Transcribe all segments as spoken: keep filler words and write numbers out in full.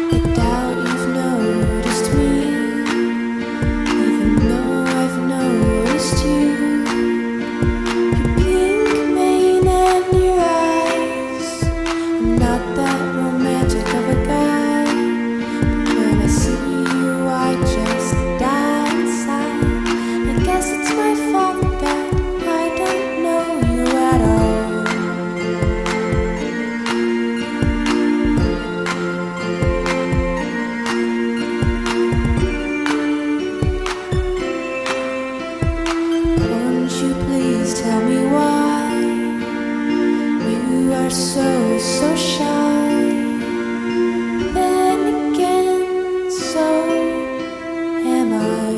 doubt you've noticed me, even though I've noticed you. Your pink mane and your eyes. I'm not that romantic of a guy, but when I see you I just die inside. I guess it's my fault that I don't know you at all. Won't you please tell me why you are so, so shy? Then again, so am I.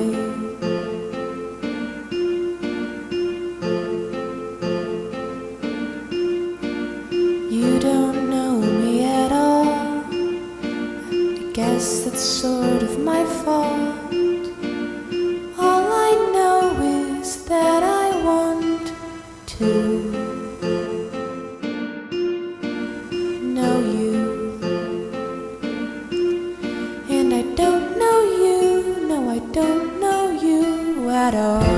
You don't know me at all. I guess that's sort of my fault. All I know is that I want to know you, and I don't know you, no, I don't know you at all.